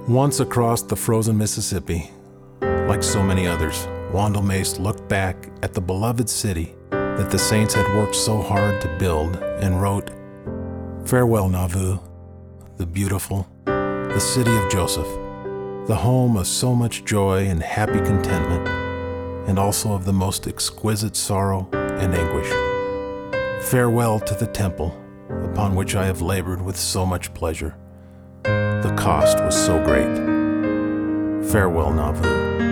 Once across the frozen Mississippi, like so many others, Wandle Mace looked back at the beloved city that the saints had worked so hard to build and wrote, "Farewell, Nauvoo, the beautiful, the city of Joseph, the home of so much joy and happy contentment, and also of the most exquisite sorrow and anguish. Farewell to the temple upon which I have labored with so much pleasure. The cost was so great. Farewell, Nauvoo."